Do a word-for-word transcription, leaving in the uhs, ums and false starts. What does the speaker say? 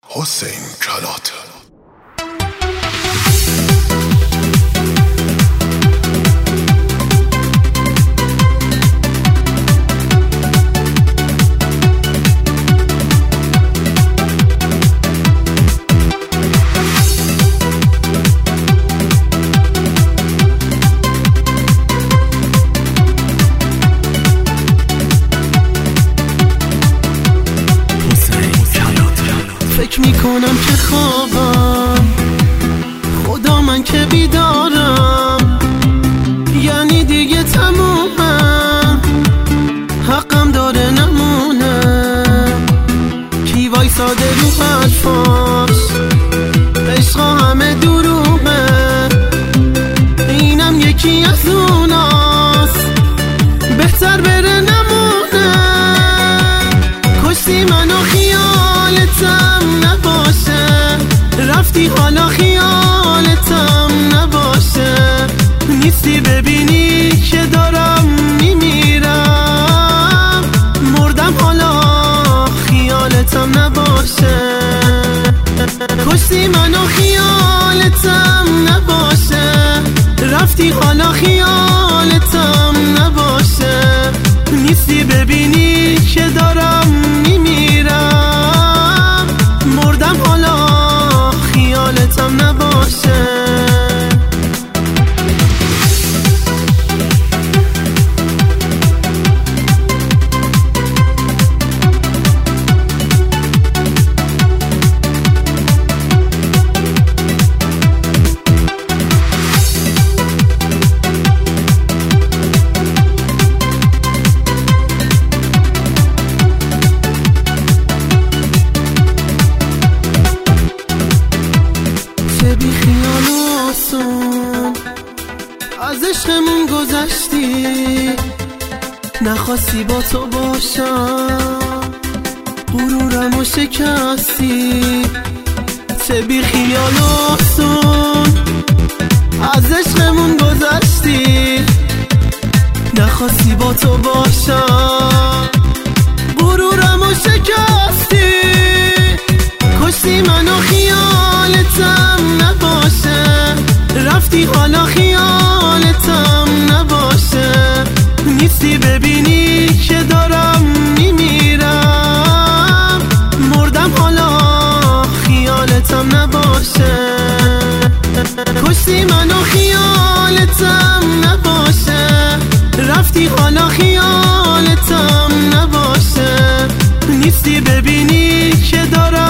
حسین کلات. فکر میکنم که خوابم، خدا من که بیدارم، یعنی دیگه تمومم، حقم داره نمونم. کی وایساده رو حرفاش، عشقا همه دروغه، اینم یکی از اوناست، بهتر بره نمونه. کشتی منو خیالتم نباشه، رفتی حالا خیالتم نباشه، نیستی ببینی که دارم میمیرم، مردم حالا خیالتم نباشه. کشتی منو خیالتم نباشه، رفتی حالا خیالتم نباشه، نیستی ببینی که دارم میمیرم، مردم حالا خیالتم نباشه. بی خیال آسون از عشقمون گذشتی، نخواستی با تو باشم، غرورمو شکستی. چه بی خیال آسون از عشقمون گذشتی، نخواستی با تو باشم، غرورمو شکستی. کشتی منو خیالتم نباشه، رفتی حالا خیالتم نباشه، نیستی ببینی که دارم میمیرم، مردم حالا خیالتم نباشه. کشتی منو خیالتم نباشه، رفتی حالا خیالتم نباشه، نیستی ببینی که دارم